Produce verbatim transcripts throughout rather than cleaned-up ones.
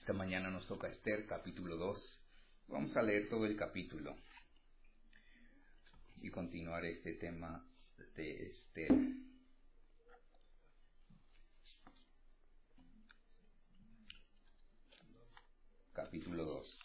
Esta mañana nos toca Esther, capítulo dos. Vamos a leer todo el capítulo y continuar este tema de Esther. Capítulo dos.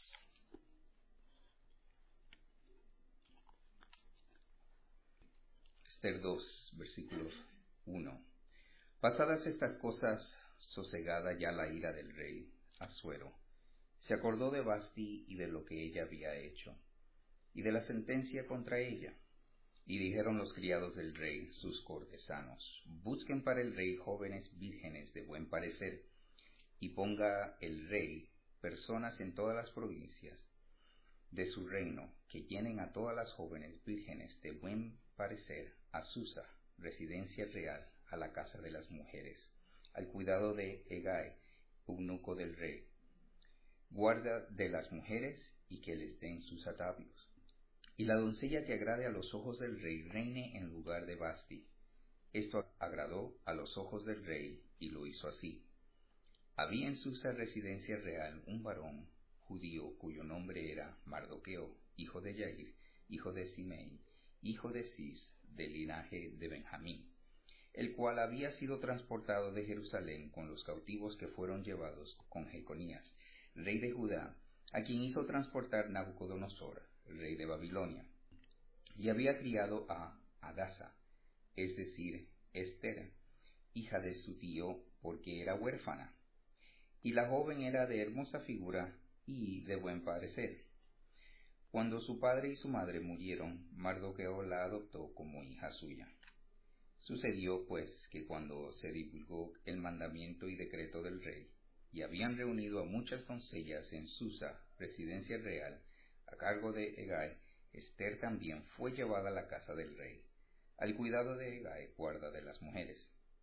Esther dos, versículos uno. Pasadas estas cosas, sosegada ya la ira del rey Asuero, se acordó de Vasti y de lo que ella había hecho, y de la sentencia contra ella. Y dijeron los criados del rey, sus cortesanos, busquen para el rey jóvenes vírgenes de buen parecer, y ponga el rey personas en todas las provincias de su reino, que llenen a todas las jóvenes vírgenes de buen parecer a Susa, residencia real, a la casa de las mujeres, al cuidado de Hegai, eunuco del rey, guarda de las mujeres, y que les den sus atavios. Y la doncella que agrade a los ojos del rey reine en lugar de Vasti. Esto agradó a los ojos del rey, y lo hizo así. Había en Susa residencia real un varón judío cuyo nombre era Mardoqueo, hijo de Yair, hijo de Simei, hijo de Cis, del linaje de Benjamín, el cual había sido transportado de Jerusalén con los cautivos que fueron llevados con Jeconías, rey de Judá, a quien hizo transportar Nabucodonosor, rey de Babilonia, y había criado a Hadasa, es decir, Esther, hija de su tío, porque era huérfana, y la joven era de hermosa figura y de buen parecer. Cuando su padre y su madre murieron, Mardoqueo la adoptó como hija suya. Sucedió, pues, que cuando se divulgó el mandamiento y decreto del rey, y habían reunido a muchas doncellas en Susa, residencia real, a cargo de Hegai, Esther también fue llevada a la casa del rey, al cuidado de Hegai, guarda de las mujeres.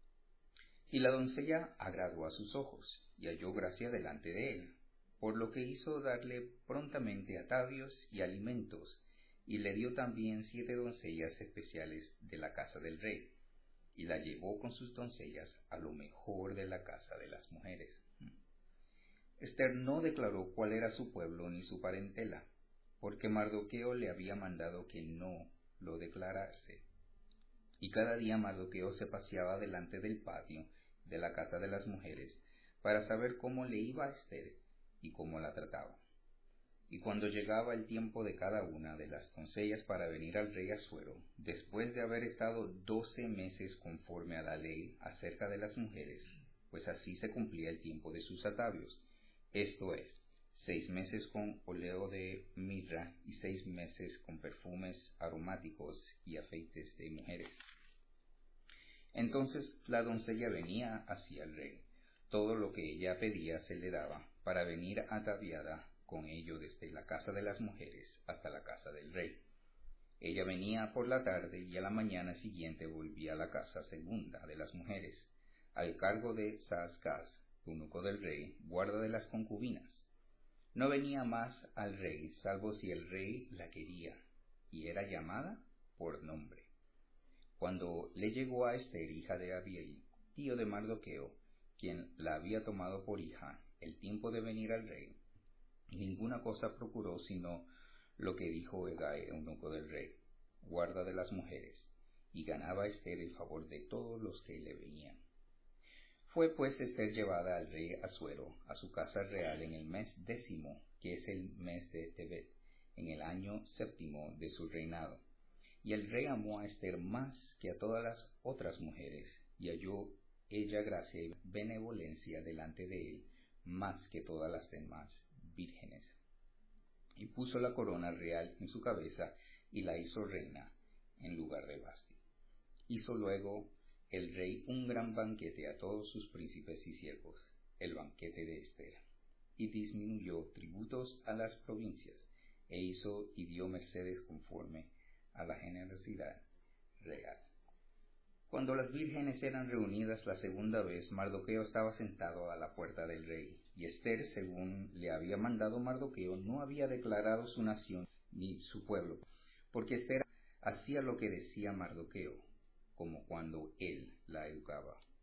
Y la doncella agradó a sus ojos, y halló gracia delante de él, por lo que hizo darle prontamente atavios y alimentos, y le dio también siete doncellas especiales de la casa del rey, y la llevó con sus doncellas a lo mejor de la casa de las mujeres. Esther no declaró cuál era su pueblo ni su parentela, porque Mardoqueo le había mandado que no lo declarase. Y cada día Mardoqueo se paseaba delante del patio de la casa de las mujeres, para saber cómo le iba a Esther y cómo la trataba. Y cuando llegaba el tiempo de cada una de las doncellas para venir al rey Asuero, después de haber estado doce meses conforme a la ley acerca de las mujeres, pues así se cumplía el tiempo de sus atavios, esto es, seis meses con óleo de mirra y seis meses con perfumes aromáticos y afeites de mujeres. Entonces la doncella venía hacia el rey. Todo lo que ella pedía se le daba, para venir ataviada con ello desde la casa de las mujeres hasta la casa del rey. Ella venía por la tarde y a la mañana siguiente volvía a la casa segunda de las mujeres, al cargo de Saasgaz, eunuco del rey, guarda de las concubinas. No venía más al rey, salvo si el rey la quería, y era llamada por nombre. Cuando le llegó a Esther, hija de Abiel, tío de Mardoqueo, quien la había tomado por hija, el tiempo de venir al rey, ninguna cosa procuró sino lo que dijo Hegai, eunuco del rey, guarda de las mujeres, y ganaba Esther el favor de todos los que le venían. Fue pues Esther llevada al rey Asuero a su casa real en el mes décimo, que es el mes de Tebet, en el año séptimo de su reinado. Y el rey amó a Esther más que a todas las otras mujeres, y halló ella gracia y benevolencia delante de él, más que todas las demás vírgenes. Y puso la corona real en su cabeza, y la hizo reina en lugar de Vasti. Hizo luego el rey un gran banquete a todos sus príncipes y siervos, el banquete de Esther, y disminuyó tributos a las provincias, e hizo y dio mercedes conforme a la generosidad real. Cuando las vírgenes eran reunidas la segunda vez, Mardoqueo estaba sentado a la puerta del rey, y Esther, según le había mandado Mardoqueo, no había declarado su nación ni su pueblo, porque Esther hacía lo que decía Mardoqueo, como cuando él la educaba.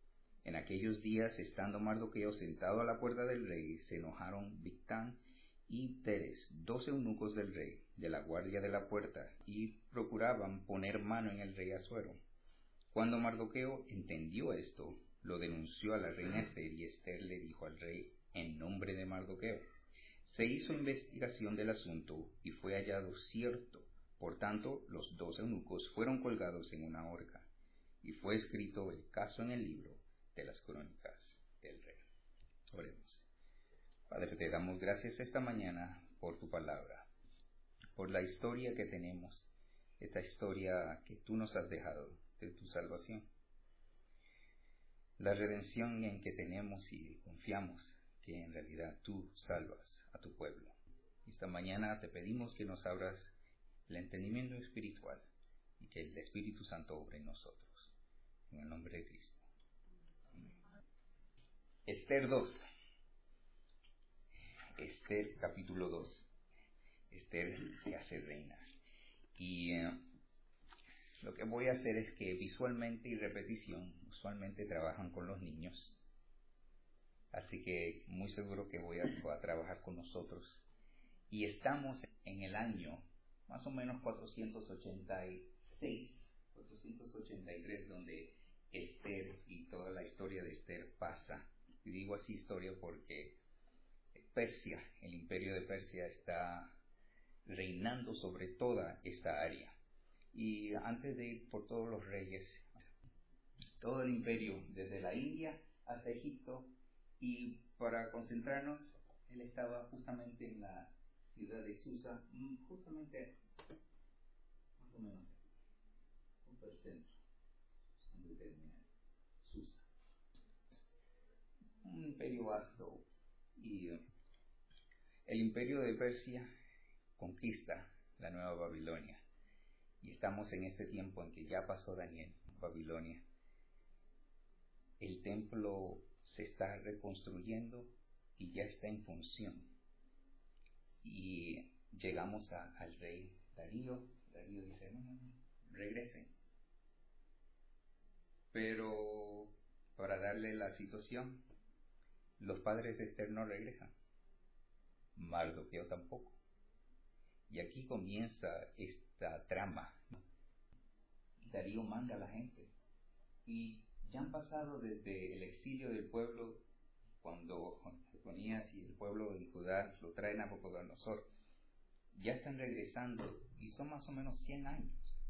En aquellos días, estando Mardoqueo sentado a la puerta del rey, se enojaron Bigtán y Teres, dos eunucos del rey, de la guardia de la puerta, y procuraban poner mano en el rey Asuero. Cuando Mardoqueo entendió esto, lo denunció a la reina Ester, y Ester le dijo al rey en nombre de Mardoqueo. Se hizo investigación del asunto y fue hallado cierto. Por tanto, los dos eunucos fueron colgados en una horca, y fue escrito el caso en el libro de las crónicas del rey. Oremos. Padre, te damos gracias esta mañana por tu palabra, por la historia que tenemos, esta historia que tú nos has dejado de tu salvación, la redención en que tenemos y confiamos que en realidad tú salvas a tu pueblo. Esta mañana te pedimos que nos abras el entendimiento espiritual y que el Espíritu Santo obre en nosotros. En el nombre de Cristo. Amén. Esther dos. Esther capítulo dos. Esther se hace reina. Y eh, lo que voy a hacer es que visualmente y repetición usualmente trabajan con los niños. Así que muy seguro que voy a, voy a trabajar con nosotros. Y estamos en el año más o menos cuatrocientos ochenta y seis, cuatrocientos ochenta y tres, donde Esther y toda la historia de Esther pasa. Y digo así historia porque Persia, el imperio de Persia, está reinando sobre toda esta área. Y antes de ir por todos los reyes, todo el imperio, desde la India hasta Egipto, y para concentrarnos, él estaba justamente en la ciudad de Susa, justamente más o menos junto al centro, donde termina Susa. Un imperio vasto, y el imperio de Persia conquista la Nueva Babilonia. Y estamos en este tiempo en que ya pasó Daniel, Babilonia. El templo se está reconstruyendo y ya está en función. Y llegamos a, al rey Darío. Darío dice, no, no, no, regresen. Pero para darle la situación, los padres de Esther no regresan. Mardoqueo tampoco. Y aquí comienza esta trama. Darío manda a la gente. Y ya han pasado desde el exilio del pueblo, cuando Jeconías y el pueblo de Judá lo traen a Nabucodonosor. Ya están regresando y son más o menos cien años.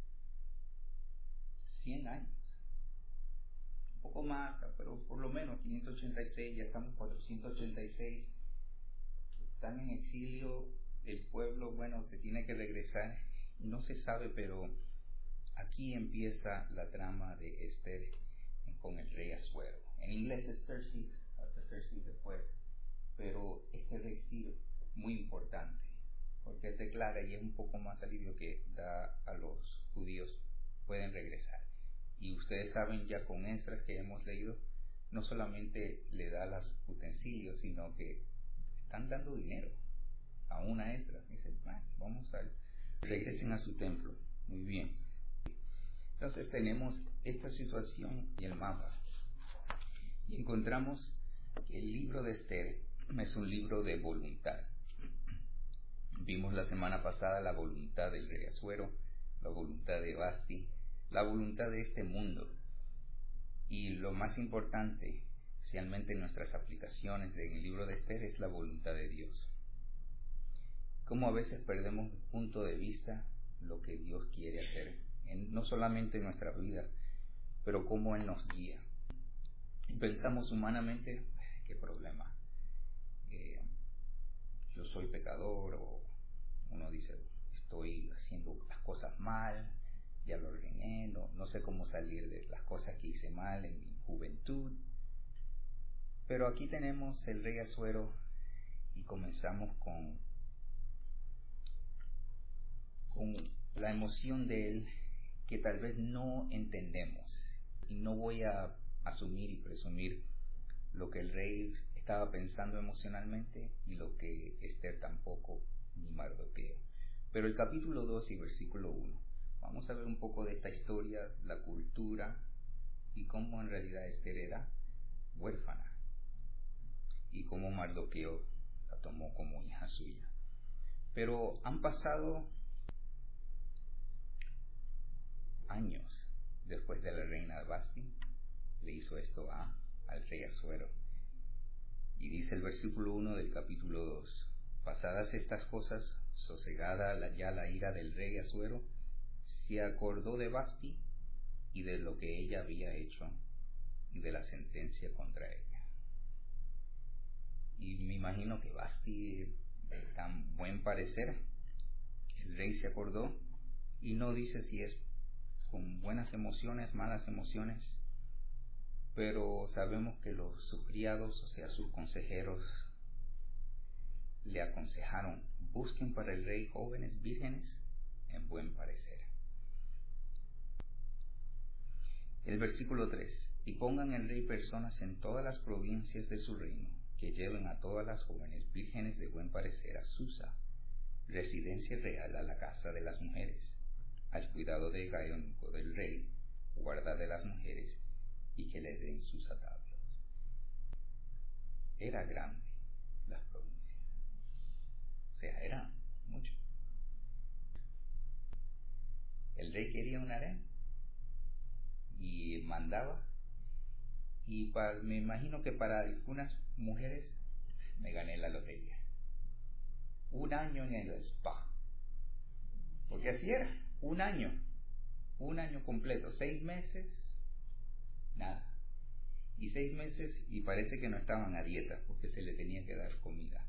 cien años. Un poco más, pero por lo menos quinientos ochenta y seis, ya estamos cuatrocientos ochenta y seis. Están en exilio, el pueblo, bueno, se tiene que regresar. No se sabe, pero aquí empieza la trama de Esther con el rey Asuero. En inglés es Xerxes, hasta Xerxes después. Pero este rey sí muy importante, porque es declara y es un poco más alivio que da a los judíos, pueden regresar. Y ustedes saben ya con Esdras que hemos leído, no solamente le da los utensilios, sino que están dando dinero a una Esdras. Dicen, ah, vamos a regresen a su templo. Muy bien. Entonces tenemos esta situación y el mapa. Y encontramos que el libro de Esther es un libro de voluntad. Vimos la semana pasada la voluntad del rey Asuero, la voluntad de Basti, la voluntad de este mundo. Y lo más importante, especialmente en nuestras aplicaciones en el libro de Esther, es la voluntad de Dios. Cómo a veces perdemos de punto de vista lo que Dios quiere hacer, en, no solamente en nuestra vida, pero cómo Él nos guía. Y pensamos humanamente, qué problema, eh, yo soy pecador, o uno dice, estoy haciendo las cosas mal, ya lo ordené, no, no sé cómo salir de las cosas que hice mal en mi juventud. Pero aquí tenemos el rey Asuero y comenzamos con, con la emoción de él que tal vez no entendemos. Y no voy a asumir y presumir lo que el rey estaba pensando emocionalmente y lo que Esther tampoco, ni Mardoqueo. Pero el capítulo dos y versículo uno, vamos a ver un poco de esta historia, la cultura y cómo en realidad Esther era huérfana, y cómo Mardoqueo la tomó como hija suya. Pero han pasado años después de la reina Vasti, le hizo esto a, al rey Asuero. Y dice el versículo uno del capítulo dos: pasadas estas cosas, sosegada la, ya la ira del rey Asuero, se acordó de Vasti y de lo que ella había hecho y de la sentencia contra ella. Y me imagino que Vasti, de tan buen parecer, el rey se acordó, y no dice si es con buenas emociones, malas emociones, pero sabemos que los sus criados, o sea, sus consejeros, le aconsejaron: busquen para el rey jóvenes vírgenes en buen parecer. El versículo tres: y pongan el rey personas en todas las provincias de su reino, que lleven a todas las jóvenes vírgenes de buen parecer a Susa, residencia real, a la casa de las mujeres, al cuidado de Hegai, eunuco del rey, guarda de las mujeres, y que le den sus atablos. Era grande las provincias, o sea, era mucho. El rey quería un harén y mandaba, y para, me imagino que para algunas mujeres me gané la lotería. Un año en el spa, porque así era, un año, un año completo, seis meses, nada. Y seis meses y parece que no estaban a dieta, porque se le tenía que dar comida.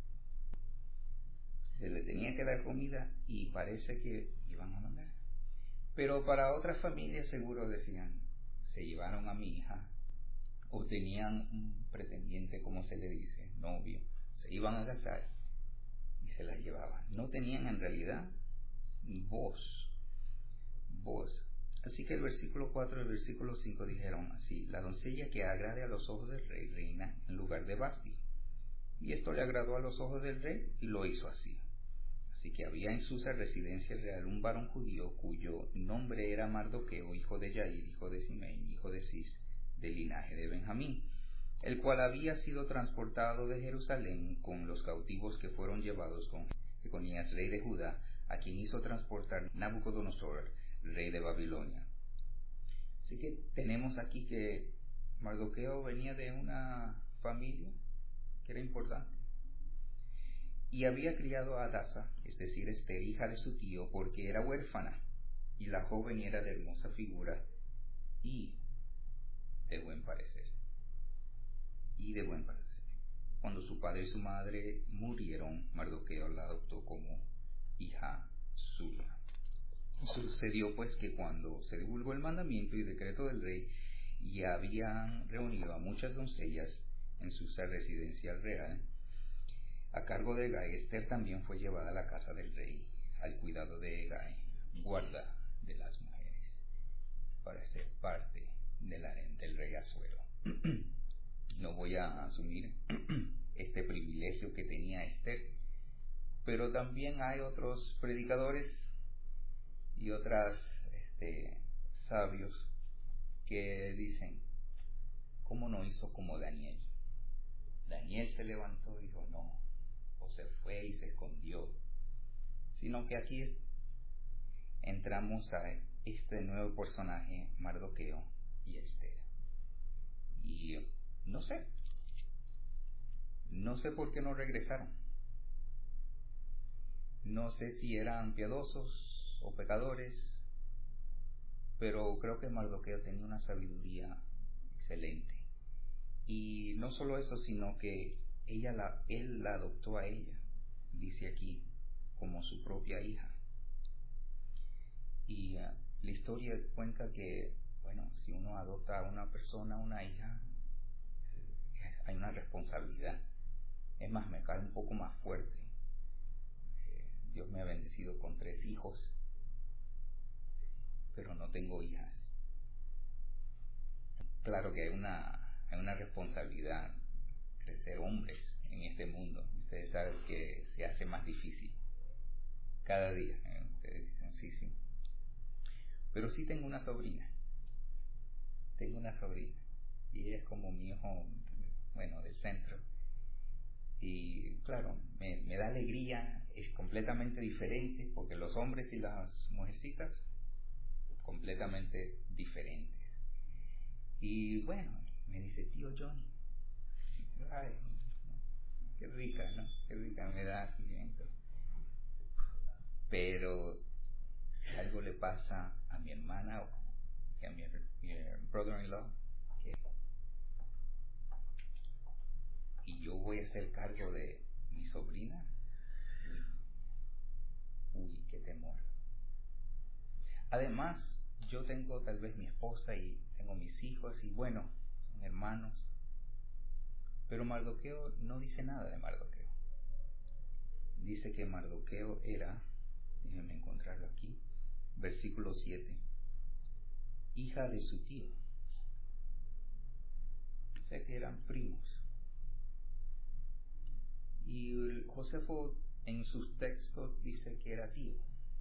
Se le tenía que dar comida y parece que iban a mandar. Pero para otras familias seguro decían: se llevaron a mi hija, o tenían un pretendiente, como se le dice, novio, se iban a casar y se la llevaban. No tenían en realidad voz, voz. Así que el versículo cuatro y el versículo cinco dijeron así: la doncella que agrade a los ojos del rey reina en lugar de Vasti. Y esto le agradó a los ojos del rey y lo hizo así. Así que había en Susa, residencia real, un varón judío cuyo nombre era Mardoqueo, hijo de Yair, hijo de Simei, hijo de Cis, del linaje de Benjamín, el cual había sido transportado de Jerusalén con los cautivos que fueron llevados con Jeconías, rey de Judá, a quien hizo transportar Nabucodonosor, rey de Babilonia. Así que tenemos aquí que Mardoqueo venía de una familia que era importante, y había criado a Adasa, es decir, Esther, hija de su tío, porque era huérfana, y la joven era de hermosa figura y de buen parecer. Y de buen parecer. Cuando su padre y su madre murieron, Mardoqueo la adoptó como hija suya. Sucedió pues que cuando se divulgó el mandamiento y decreto del rey, y habían reunido a muchas doncellas en su residencia real, a cargo de Hegai, Esther también fue llevada a la casa del rey, al cuidado de Hegai, guarda de las mujeres, para ser parte del harén del rey Asuero. No voy a asumir este privilegio que tenía Esther, pero también hay otros predicadores y otras este, sabios que dicen: ¿cómo no hizo como Daniel? Daniel se levantó y dijo no, o se fue y se escondió, sino que aquí entramos a este nuevo personaje, Mardoqueo y Esther. Y no sé, no sé por qué no regresaron. No sé si eran piadosos o pecadores, pero creo que Mardoqueo tenía una sabiduría excelente. Y no solo eso, sino que ella la, él la adoptó a ella, dice aquí, como su propia hija. Y uh, la historia cuenta que, bueno, si uno adopta a una persona, una hija, eh, hay una responsabilidad. Es más, me cae un poco más fuerte. Eh, Dios me ha bendecido con tres hijos, pero no tengo hijas. Claro que hay una, hay una responsabilidad, crecer hombres en este mundo. Ustedes saben que se hace más difícil cada día. ¿eh? Ustedes dicen sí, sí. Pero sí tengo una sobrina. Tengo una sobrina. y ella es como mi hijo, bueno, del centro. Y claro, me, me da alegría, es completamente diferente, porque los hombres y las mujercitas, completamente diferentes. Y bueno, me dice, tío Johnny, ay, qué rica, ¿no? Qué rica me da sentimiento. Pero si algo le pasa a mi hermana o a mi, mi brother-in-law, ¿qué? Y yo voy a hacer cargo de mi sobrina, uy, qué temor. Además, yo tengo tal vez mi esposa y tengo mis hijos y bueno, son hermanos. Pero Mardoqueo no dice nada de Mardoqueo. Dice que Mardoqueo era, déjenme encontrarlo aquí, versículo siete, hija de su tío. O sea que eran primos. Y Josefo en sus textos dice que era tío.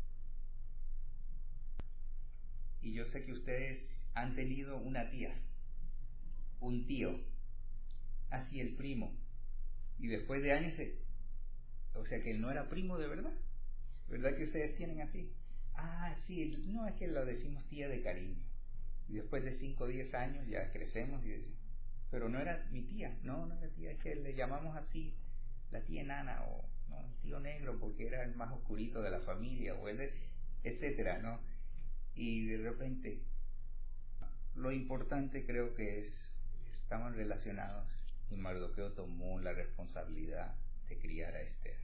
Y yo sé que ustedes han tenido una tía, un tío, así el primo. Y después de años, o sea que él no era primo de verdad. ¿Verdad que ustedes tienen así? Ah, sí, no, es que lo decimos tía de cariño. Y después de cinco o diez años ya crecemos y decimos, pero no era mi tía, no, no era tía, es que le llamamos así la tía enana o no, el tío negro porque era el más oscurito de la familia o el, etcétera, ¿no? Y de repente, lo importante creo que es, estaban relacionados y Mardoqueo tomó la responsabilidad de criar a Esther.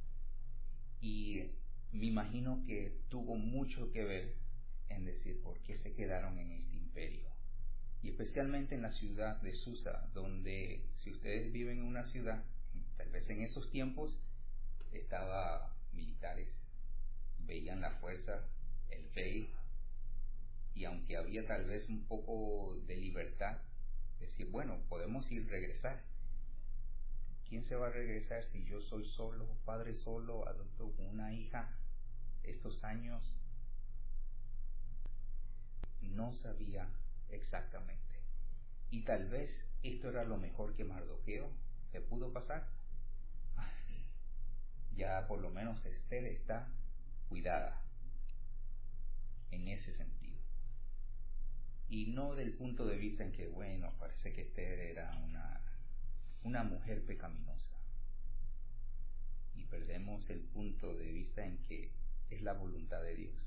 Y me imagino que tuvo mucho que ver en decir por qué se quedaron en este imperio. Y especialmente en la ciudad de Susa, donde si ustedes viven en una ciudad, tal vez en esos tiempos estaba militares, veían la fuerza, el rey, y aunque había tal vez un poco de libertad, decir, bueno, podemos ir regresar. ¿Quién se va a regresar si yo soy solo, padre solo, adulto con una hija? Estos años no sabía exactamente. Y tal vez esto era lo mejor que Mardoqueo le pudo pasar. Ya por lo menos Esther está cuidada en ese sentido. Y no del punto de vista en que, bueno, parece que Esther era una, una mujer pecaminosa. Y perdemos el punto de vista en que es la voluntad de Dios.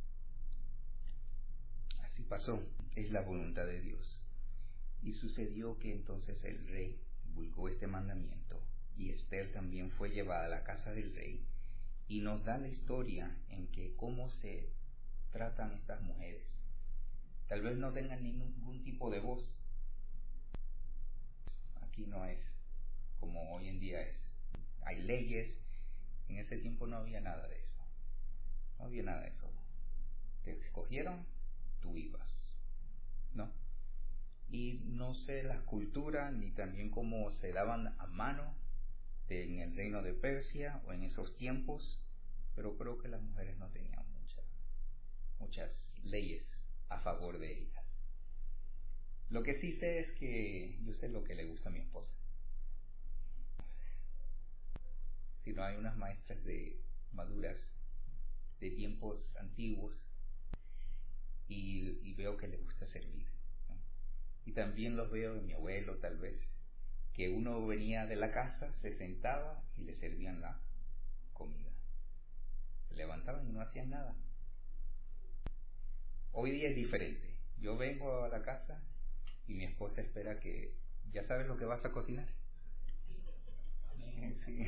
Así pasó, es la voluntad de Dios. Y sucedió que entonces el rey divulgó este mandamiento y Esther también fue llevada a la casa del rey y nos da la historia en que cómo se tratan estas mujeres. Tal vez no tengan ningún tipo de voz. Aquí no es como hoy en día es. Hay leyes. En ese tiempo no había nada de eso. No había nada de eso. Te escogieron, tú ibas, ¿no? Y no sé las culturas ni también cómo se daban a mano en el reino de Persia o en esos tiempos, pero creo que las mujeres no tenían muchas muchas leyes a favor de ellas. Lo que sí sé es que yo sé lo que le gusta a mi esposa. Si no hay unas maestras de maduras de tiempos antiguos y, y veo que le gusta servir, ¿no? Y también los veo en mi abuelo tal vez, que uno venía de la casa, se sentaba y le servían la comida. Se levantaban y no hacían nada. Hoy día es diferente. Yo vengo a la casa y mi esposa espera que, ¿ya sabes lo que vas a cocinar? Sí.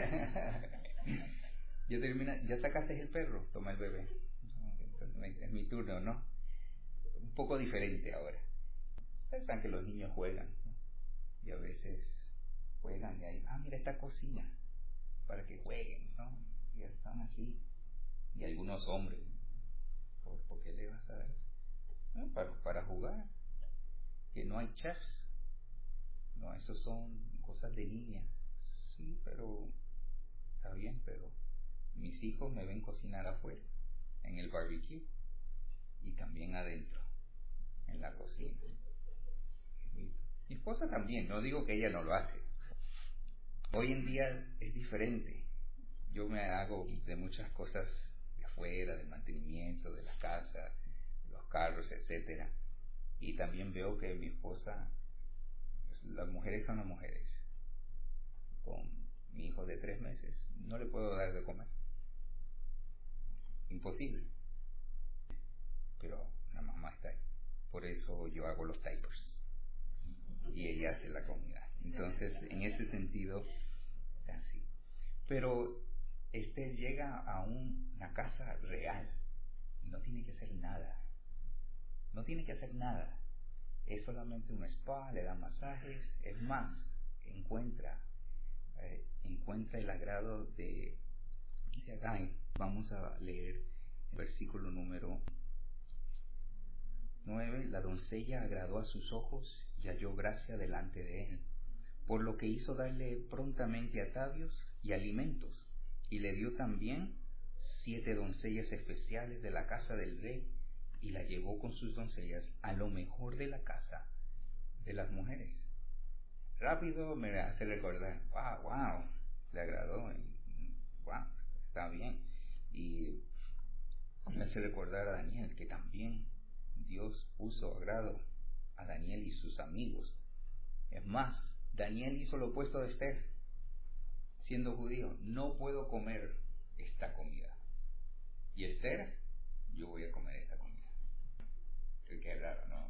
Yo termina, ¿ya sacaste el perro? Toma el bebé. Entonces es mi turno, ¿no? Un poco diferente ahora. Ustedes saben que los niños juegan, ¿no? Y a veces juegan y ahí, ah, mira esta cocina, para que jueguen, ¿no? Y están así. Y algunos hombres, ¿por, ¿por qué le vas a dar eso? ¿No? Para, para jugar. Que no hay chefs. No, eso son cosas de niña. Sí, pero está bien, pero mis hijos me ven cocinar afuera, en el barbecue, y también adentro, en la cocina. Mi esposa también, no digo que ella no lo hace. Hoy en día es diferente. Yo me hago de muchas cosas de afuera, del mantenimiento, de la casa, de los carros, etcétera. Y también veo que mi esposa, pues, las mujeres son las mujeres. Con mi hijo de tres meses no le puedo dar de comer. Imposible. Pero la mamá está ahí. Por eso yo hago los diapers. Y ella hace la comida. Entonces, en ese sentido, es así. Pero este llega a un, una casa real. No tiene que hacer nada. No tiene que hacer nada. Es solamente un spa, le da masajes. Es más, encuentra, eh, encuentra el agrado de, de Adán. Vamos a leer el versículo número nueve. La doncella agradó a sus ojos y halló gracia delante de él, por lo que hizo darle prontamente atavios y alimentos, y le dio también siete doncellas especiales de la casa del rey, y la llevó con sus doncellas a lo mejor de la casa de las mujeres. Rápido me hace recordar, wow, wow, le agradó, y, wow, está bien. Y me hace recordar a Daniel, que también Dios puso agrado a Daniel y sus amigos. Es más, Daniel hizo lo opuesto de Esther, siendo judío. No puedo comer esta comida. Y Esther, yo voy a comer esta comida. Qué raro, ¿no?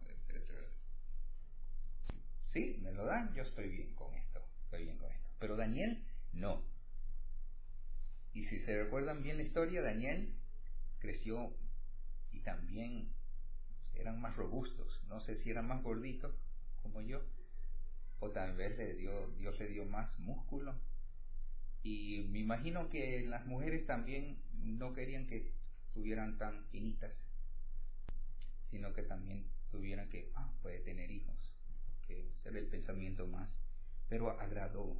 Sí, me lo dan, yo estoy bien con esto, estoy bien con esto. Pero Daniel, no. Y si se recuerdan bien la historia, Daniel creció y también eran más robustos. No sé si eran más gorditos como yo, o tal vez le dio, Dios le dio más músculo. Y me imagino que las mujeres también no querían que estuvieran tan finitas, sino que también tuvieran que, ah, puede tener hijos, que ese era el pensamiento más. Pero agradó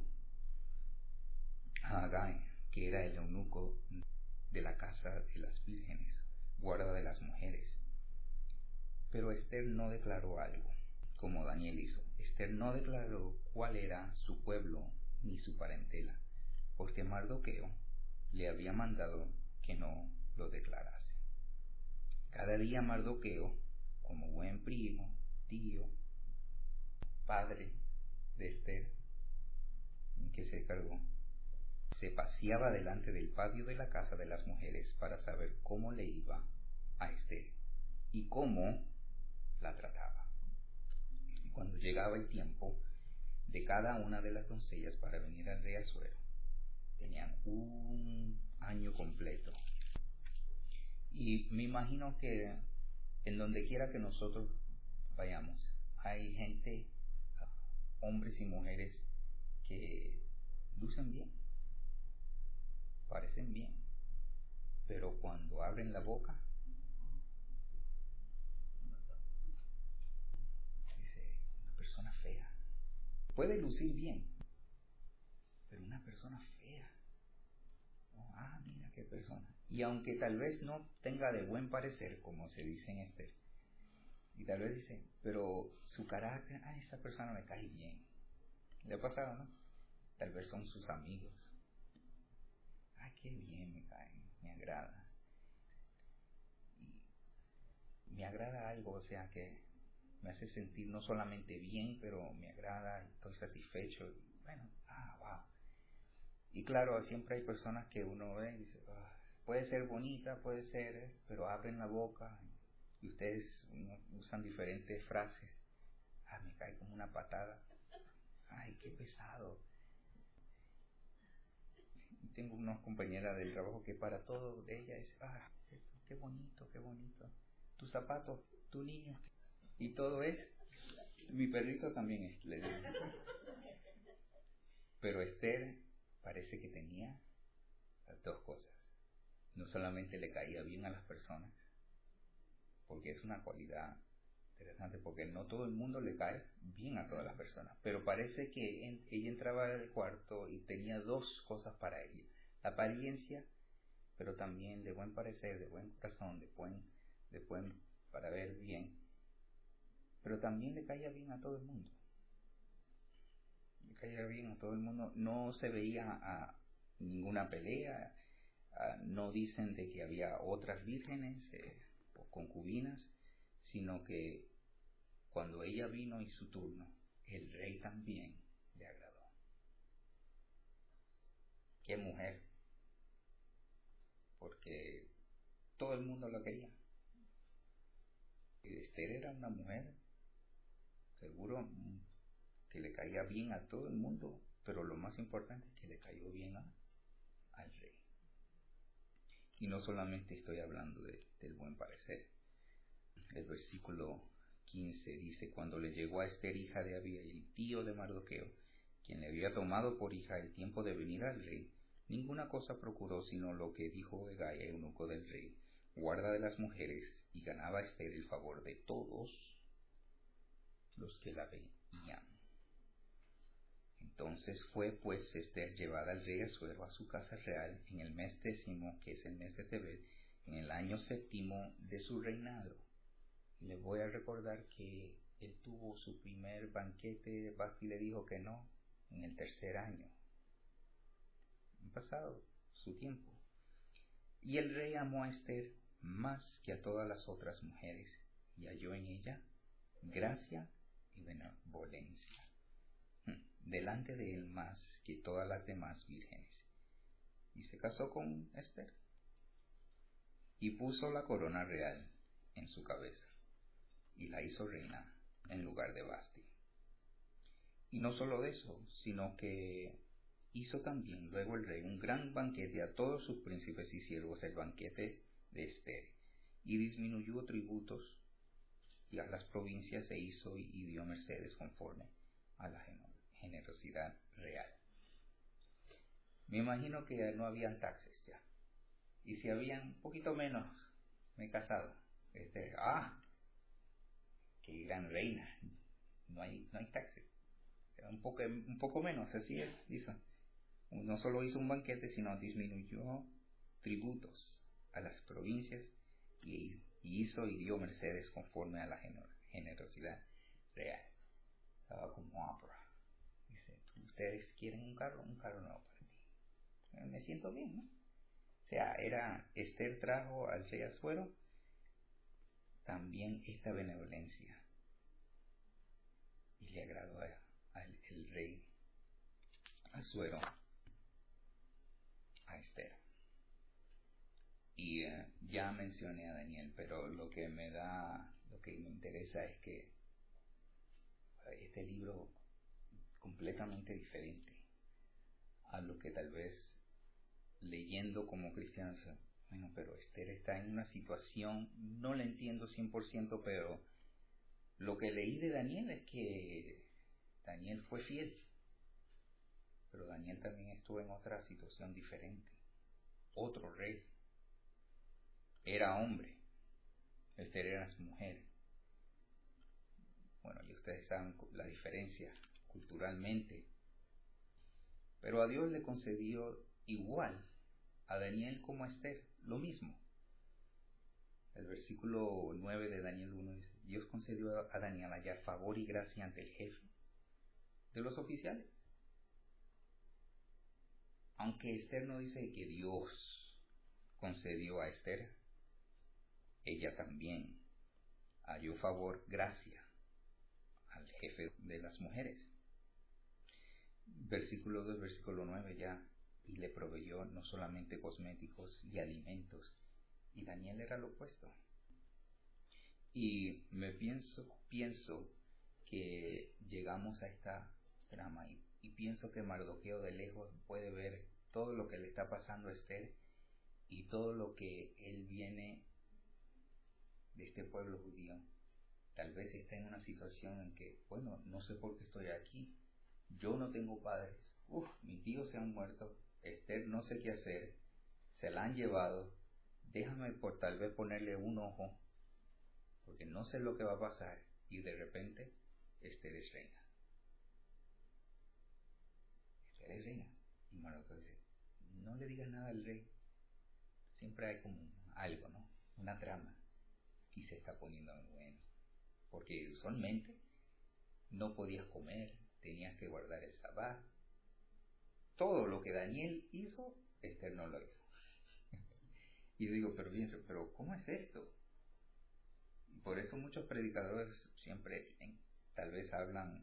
a Agay, que era el eunuco de la casa de las vírgenes, guarda de las mujeres. Pero Esther no declaró algo, como Daniel hizo. Esther no declaró cuál era su pueblo ni su parentela, porque Mardoqueo le había mandado que no lo declarase. Cada día Mardoqueo, como buen primo, tío, padre de Esther, que se cargó, se paseaba delante del patio de la casa de las mujeres para saber cómo le iba a Esther y cómo la trataba. Y cuando llegaba el tiempo de cada una de las doncellas para venir al rey Asuero, tenían un año completo. Y me imagino que en donde quiera que nosotros vayamos, hay gente, hombres y mujeres, que lucen bien, parecen bien, pero cuando abren la boca, dice, una persona fea. Puede lucir bien, pero una persona fea. Oh, ah, mira qué persona. Y aunque tal vez no tenga de buen parecer, como se dice en Esther, y tal vez dice, pero su carácter, ah, esa persona me cae bien. ¿Le ha pasado, no? Tal vez son sus amigos. Ay, qué bien me caen, me agrada. Y me agrada algo, o sea, que me hace sentir no solamente bien, pero me agrada, estoy satisfecho. Bueno, ah, wow. Y claro, siempre hay personas que uno ve y dice, oh, puede ser bonita, puede ser, pero abren la boca y ustedes usan diferentes frases. Ah, me cae como una patada. Ay, qué pesado. Tengo unas compañeras del trabajo que para todo de ella es, ah, qué bonito, qué bonito. Tus zapatos, tu niño. Y todo es, mi perrito también es, le digo. Pero Esther parece que tenía las dos cosas. No solamente le caía bien a las personas, porque es una cualidad interesante, porque no todo el mundo le cae bien a todas las personas, pero parece que en, ella entraba al cuarto y tenía dos cosas para ella: la apariencia, pero también de buen parecer, de buen corazón, de buen, de buen para ver bien, pero también le caía bien a todo el mundo. le caía bien a todo el mundo, no se veía a ninguna pelea, a, no dicen de que había otras vírgenes eh, o concubinas, sino que cuando ella vino y su turno, el rey también le agradó. ¡Qué mujer! Porque todo el mundo la quería. Esther era una mujer, seguro, que le caía bien a todo el mundo, pero lo más importante es que le cayó bien a, al rey. Y no solamente estoy hablando de, del buen parecer. El versículo quince dice: cuando le llegó a Esther, hija de Abihail, tío de Mardoqueo, quien le había tomado por hija el tiempo de venir al rey, ninguna cosa procuró sino lo que dijo Hegai, eunuco del rey, guarda de las mujeres, y ganaba Esther el favor de todos los que la veían. Entonces fue pues Esther llevada al rey Asuero a su casa real en el mes décimo, que es el mes de Tebet, en el año séptimo de su reinado. Y les voy a recordar que él tuvo su primer banquete, Vasti le dijo que no, en el tercer año. Han pasado su tiempo. Y el rey amó a Esther más que a todas las otras mujeres, y halló en ella gracia y benevolencia, delante de él más que todas las demás vírgenes. Y se casó con Esther, y puso la corona real en su cabeza, y la hizo reina en lugar de Vasti. Y no solo de eso, sino que hizo también luego el rey un gran banquete a todos sus príncipes y siervos, el banquete de Esther, y disminuyó tributos y a las provincias se hizo y dio mercedes conforme a la generosidad real. Me imagino que no habían taxes ya, y si habían un poquito menos, me he casado. Este, ah, qué gran reina, no hay, no hay taxes, un poco, un poco menos, así es, dice. No solo hizo un banquete, sino disminuyó tributos a las provincias y, y hizo y dio mercedes conforme a la generosidad real. Estaba como Oprah. Dice, ustedes quieren un carro, un carro nuevo para ti. Me siento bien, ¿no? O sea, era, Esther trajo al rey Asuero también esta benevolencia y le agradó al el rey Asuero a Esther. Y uh, ya mencioné a Daniel, pero lo que me da, lo que me interesa es que este libro completamente diferente a lo que tal vez leyendo como cristiano, bueno, pero Esther está en una situación, no la entiendo cien por ciento, pero lo que leí de Daniel es que Daniel fue fiel, pero Daniel también estuvo en otra situación diferente. Otro rey, era hombre, Esther era mujer. Bueno, y ustedes saben la diferencia culturalmente, pero a Dios le concedió igual a Daniel como a Esther, lo mismo. El versículo nueve de Daniel uno dice: Dios concedió a Daniel hallar favor y gracia ante el jefe de los oficiales. Aunque Esther no dice que Dios concedió a Esther, ella también halló favor, gracia al jefe de las mujeres. Versículo dos, versículo nueve ya, y le proveyó no solamente cosméticos y alimentos, y Daniel era lo opuesto. Y me pienso, pienso que llegamos a esta trama y, y pienso que Mardoqueo de lejos puede ver todo lo que le está pasando a Esther y todo lo que él viene de este pueblo judío. Tal vez está en una situación en que, bueno, no sé por qué estoy aquí, yo no tengo padres, uff, mis tíos se han muerto, Esther no sé qué hacer, se la han llevado, déjame por tal vez ponerle un ojo, porque no sé lo que va a pasar, y de repente Esther es reina. Esther es reina. Y Mardoqueo dice, no le digas nada al rey, siempre hay como algo, ¿no? Una trama, y se está poniendo bueno, porque usualmente no podías comer, tenías que guardar el sabbat. Todo lo que Daniel hizo, Esther no lo hizo. Y yo digo, pero pienso, pero ¿cómo es esto? Y por eso muchos predicadores siempre, tal vez hablan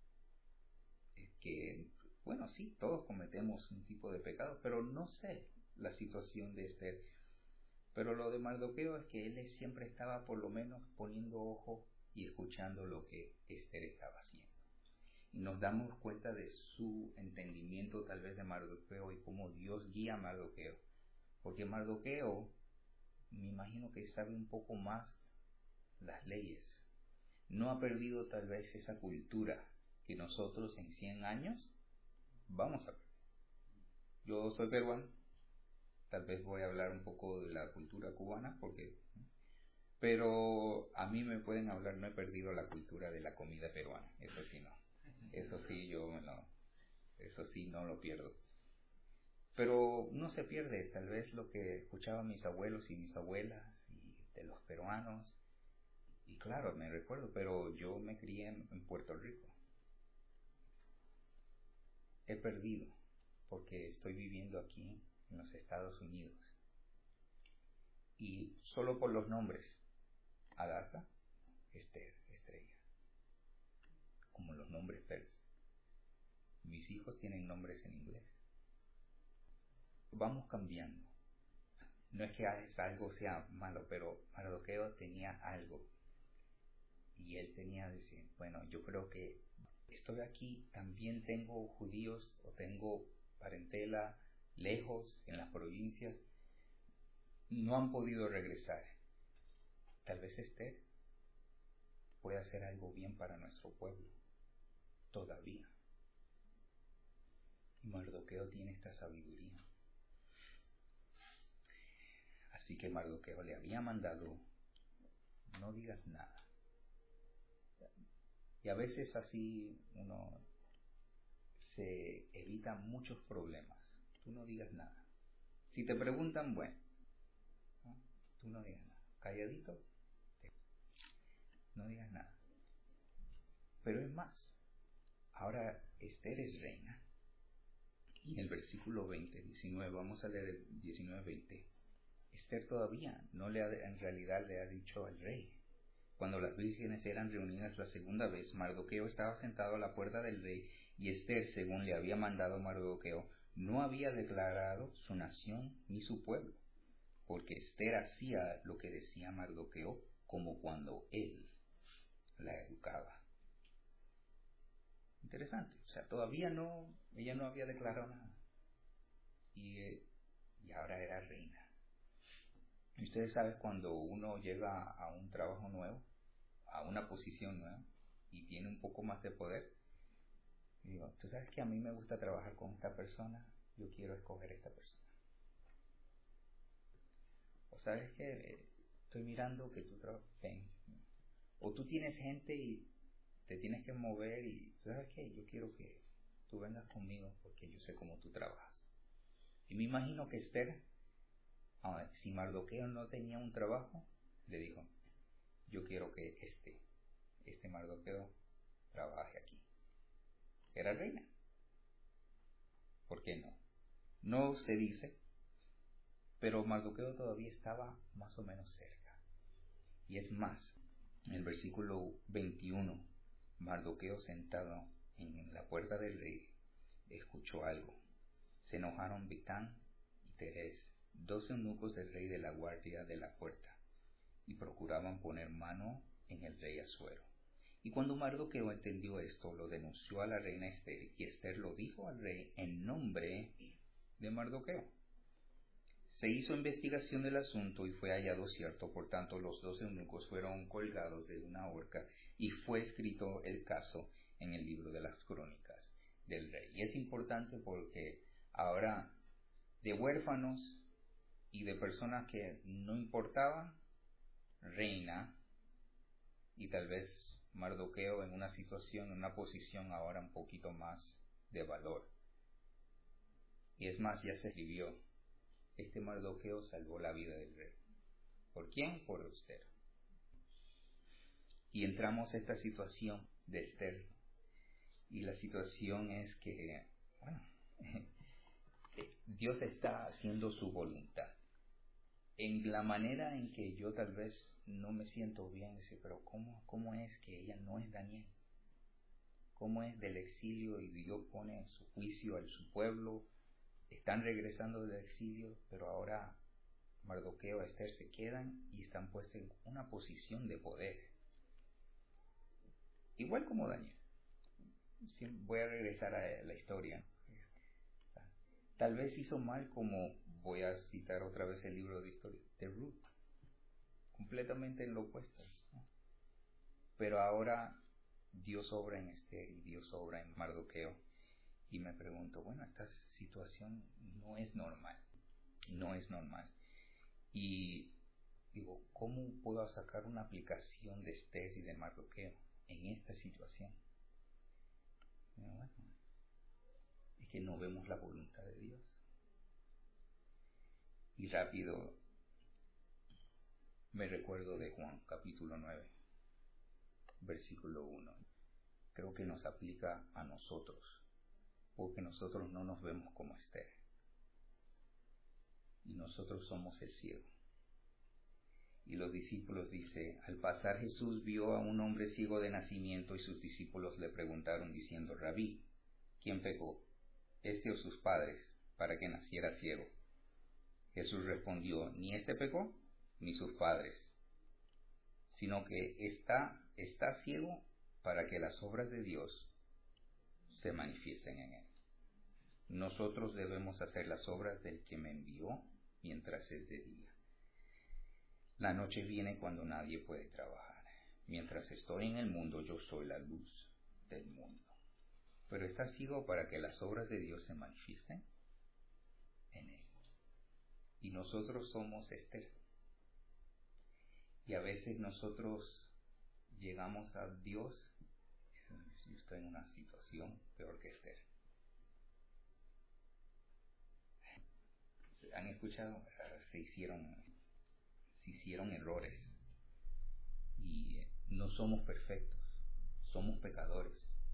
que, bueno, sí, todos cometemos un tipo de pecado, pero no sé la situación de Esther. Pero lo de Mardoqueo es que él siempre estaba por lo menos poniendo ojo y escuchando lo que Esther estaba haciendo. Y nos damos cuenta de su entendimiento tal vez de Mardoqueo y cómo Dios guía a Mardoqueo. Porque Mardoqueo, me imagino que sabe un poco más las leyes. No ha perdido tal vez esa cultura que nosotros en cien años vamos a perder. Yo soy peruano, tal vez voy a hablar un poco de la cultura cubana, porque, pero a mí me pueden hablar, no he perdido la cultura de la comida peruana, eso sí no, eso sí yo no, eso sí no lo pierdo. Pero no se pierde tal vez lo que escuchaban mis abuelos y mis abuelas y de los peruanos. Y claro, me recuerdo, pero yo me crié en, en Puerto Rico. He perdido porque estoy viviendo aquí en los Estados Unidos. Y solo por los nombres, Adasa, Esther, Estrella, como los nombres persas. Mis hijos tienen nombres en inglés. Vamos cambiando. No es que es algo sea malo, pero Mardoqueo tenía algo. Y él tenía decir, bueno, yo creo que estoy aquí, también tengo judíos o tengo parentela lejos en las provincias, no han podido regresar. Tal vez Esther pueda hacer algo bien para nuestro pueblo, todavía. Y Mardoqueo tiene esta sabiduría. Así que Mardoqueo le había mandado, no digas nada. Y a veces así uno se evita muchos problemas. Tú no digas nada. Si te preguntan, bueno, ¿no? Tú no digas nada. Calladito, no digas nada. Pero es más, ahora Esther es reina. Y en el versículo veinte, diecinueve, vamos a leer el diecinueve, veinte. Esther todavía no le ha, en realidad le ha dicho al rey. Cuando las vírgenes eran reunidas la segunda vez, Mardoqueo estaba sentado a la puerta del rey, y Esther, según le había mandado Mardoqueo, no había declarado su nación ni su pueblo, porque Esther hacía lo que decía Mardoqueo, como cuando él la educaba. Interesante, o sea, todavía no, ella no había declarado nada, y, y ahora era reina. Y ustedes saben, cuando uno llega a un trabajo nuevo, a una posición nueva, y tiene un poco más de poder, y digo, tú sabes que a mí me gusta trabajar con esta persona, yo quiero escoger esta persona. O sabes que estoy mirando que tú trabajas, o tú tienes gente y te tienes que mover, y sabes que yo quiero que tú vengas conmigo porque yo sé cómo tú trabajas. Y me imagino que Esther, ah, si Mardoqueo no tenía un trabajo, le dijo, yo quiero que este, este Mardoqueo trabaje aquí. Era reina. ¿Por qué no? No se dice, pero Mardoqueo todavía estaba más o menos cerca. Y es más, en el versículo veintiuno, Mardoqueo sentado en la puerta del rey escuchó algo. Se enojaron Bigtán y Teres, dos eunucos del rey de la guardia de la puerta, y procuraban poner mano en el rey Asuero. Y cuando Mardoqueo entendió esto, lo denunció a la reina Esther, y Esther lo dijo al rey en nombre de Mardoqueo. Se hizo investigación del asunto y fue hallado cierto, por tanto los dos eunucos fueron colgados de una horca, y fue escrito el caso en el libro de las crónicas del rey. Y es importante porque ahora de huérfanos y de personas que no importaban, reina, y tal vez Mardoqueo en una situación, en una posición ahora un poquito más de valor. Y es más, ya se escribió, este Mardoqueo salvó la vida del rey. ¿Por quién? Por Esther. Y entramos a esta situación de Esther. Y la situación es que, bueno, Dios está haciendo su voluntad. En la manera en que yo tal vez no me siento bien, dice, pero ¿cómo, cómo es que ella no es Daniel? ¿Cómo es del exilio y Dios pone su juicio a su pueblo? Están regresando del exilio, pero ahora Mardoqueo y Esther se quedan y están puestos en una posición de poder. Igual como Daniel. Voy a regresar a la historia. Tal vez hizo mal, como voy a citar otra vez el libro de historia de Ruth, completamente en lo opuesto, ¿no? Pero ahora Dios obra en Esther y Dios obra en Mardoqueo, y me pregunto, bueno, esta situación no es normal, no es normal, y digo, ¿cómo puedo sacar una aplicación de Esther y de Mardoqueo en esta situación? Bueno, es que no vemos la voluntad de Dios. Y rápido me recuerdo de Juan capítulo nueve, versículo uno. Creo que nos aplica a nosotros, porque nosotros no nos vemos como Esther. Y nosotros somos el ciego. Y los discípulos dice, al pasar Jesús vio a un hombre ciego de nacimiento y sus discípulos le preguntaron diciendo, Rabí, ¿quién pecó, este o sus padres, para que naciera ciego? Jesús respondió, ni este pecó, ni sus padres, sino que está, está ciego para que las obras de Dios se manifiesten en él. Nosotros debemos hacer las obras del que me envió mientras es de día. La noche viene cuando nadie puede trabajar. Mientras estoy en el mundo, yo soy la luz del mundo. Pero está ciego para que las obras de Dios se manifiesten en él. Y nosotros somos Esther. Y a veces nosotros llegamos a Dios y decimos, yo estoy en una situación peor que Esther. ¿Han escuchado? Se hicieron, se hicieron errores. Y no somos perfectos. Somos pecadores.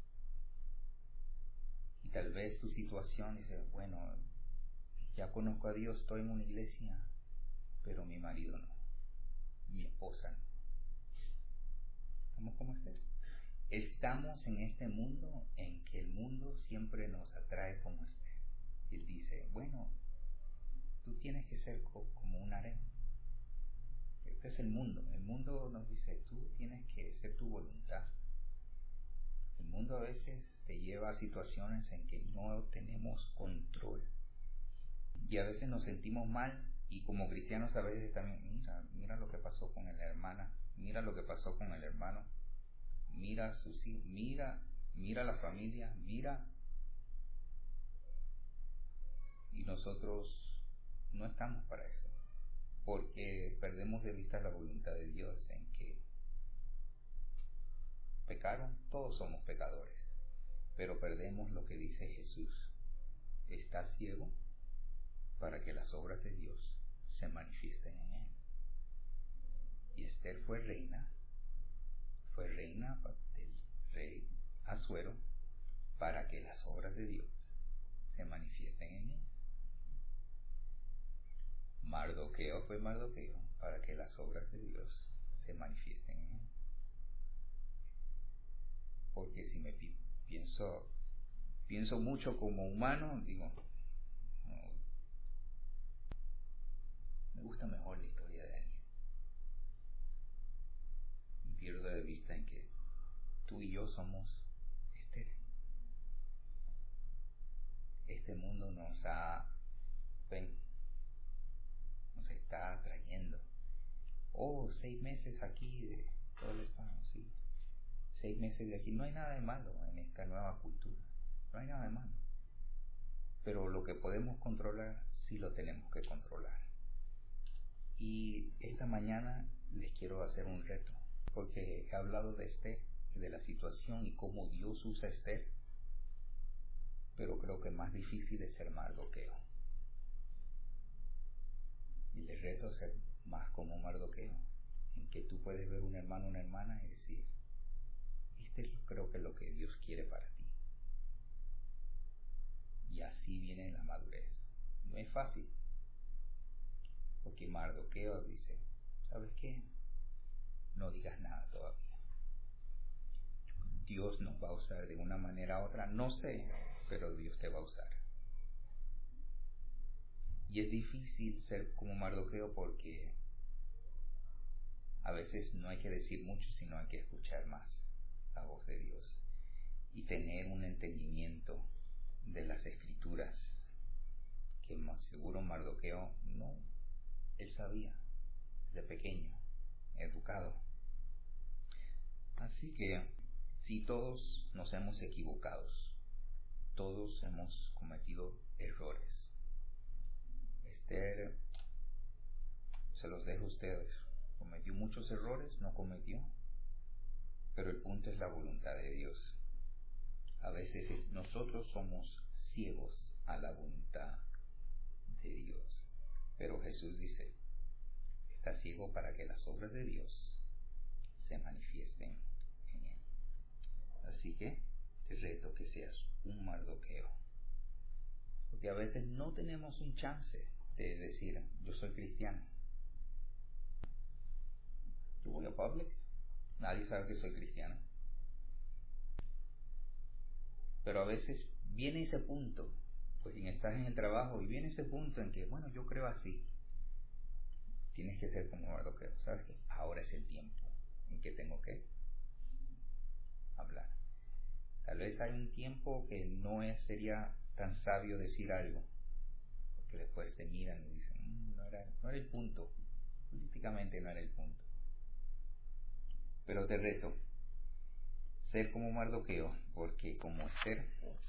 Y tal vez tu situación dice, bueno, ya conozco a Dios, estoy en una iglesia, pero mi marido no. Mi esposa no. ¿Estamos como Esther? Estamos en este mundo en que el mundo siempre nos atrae como Esther. Él dice, bueno, tú tienes que ser co- como un harén. Este es el mundo. El mundo nos dice, tú tienes que ser tu voluntad. El mundo a veces te lleva a situaciones en que no tenemos control. Y a veces nos sentimos mal, y como cristianos a veces también, mira, mira lo que pasó con la hermana, mira lo que pasó con el hermano, mira a sus hijos, mira, mira la familia, mira. Y nosotros no estamos para eso, porque perdemos de vista la voluntad de Dios en que pecaron, todos somos pecadores, pero perdemos lo que dice Jesús, está ciego para que las obras de Dios se manifiesten en él. Y Esther fue reina, fue reina del rey Asuero para que las obras de Dios se manifiesten en él. Mardoqueo fue Mardoqueo para que las obras de Dios se manifiesten en él. Porque si me pi- pienso pienso mucho como humano, digo, no, me gusta mejor la historia de Daniel. Y pierdo de vista en que tú y yo somos Esther. Este mundo nos ha, ven, nos está atrayendo. Oh, seis meses aquí de todo el hispano, sí. Seis meses de aquí. No hay nada de malo en esta nueva cultura. No hay nada de malo. Pero lo que podemos controlar, sí lo tenemos que controlar. Y esta mañana les quiero hacer un reto, porque he hablado de Esther y de la situación y cómo Dios usa a Esther, pero creo que más difícil es ser Mardoqueo. Y les reto a ser más como Mardoqueo, en que tú puedes ver un hermano o una hermana y decir, este es creo que es lo que Dios quiere para ti. Y así viene la madurez. No es fácil. Porque Mardoqueo dice, ¿sabes qué? No digas nada todavía. Dios nos va a usar de una manera u otra, no sé, pero Dios te va a usar. Y es difícil ser como Mardoqueo porque a veces no hay que decir mucho, sino hay que escuchar más la voz de Dios y tener un entendimiento de las escrituras que más seguro Mardoqueo no, él sabía desde pequeño, educado. Así que si todos nos hemos equivocado, todos hemos cometido errores. Esther, se los dejo a ustedes, cometió muchos errores, no cometió, pero el punto es la voluntad de Dios. A veces nosotros somos ciegos a la voluntad de Dios, pero Jesús dice, está ciego para que las obras de Dios se manifiesten en él. Así que te reto que seas un Mardoqueo, porque a veces no tenemos un chance de decir, yo soy cristiano. Yo voy a Publix, nadie sabe que soy cristiano. Pero a veces viene ese punto, pues estás en el trabajo y viene ese punto en que, bueno, yo creo así. Tienes que ser como Mardoqueo, ¿sabes qué? Ahora es el tiempo en que tengo que hablar. Tal vez hay un tiempo que no es, sería tan sabio decir algo, porque después te miran y dicen, mmm, no, era, no era el punto, políticamente no era el punto. Pero te reto, ser como Mardoqueo, porque como Esther,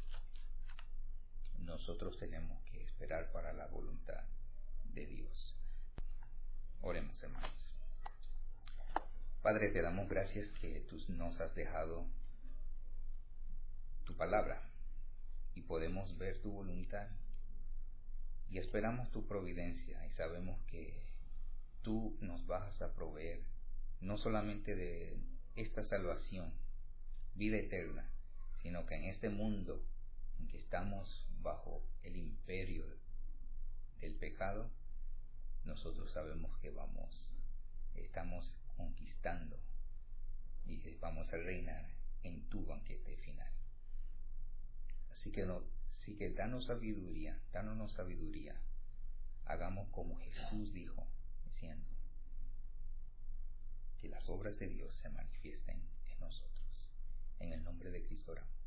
nosotros tenemos que esperar para la voluntad de Dios. Oremos, hermanos. Padre, te damos gracias que tú nos has dejado tu palabra y podemos ver tu voluntad y esperamos tu providencia y sabemos que tú nos vas a proveer no solamente de esta salvación, vida eterna, sino que en este mundo en que estamos bajo el imperio del pecado, nosotros sabemos que vamos, estamos conquistando y que vamos a reinar en tu banquete final. Así que, no, así que danos sabiduría, danos sabiduría, hagamos como Jesús dijo, diciendo que las obras de Dios se manifiesten en nosotros. En el nombre de Cristo oramos.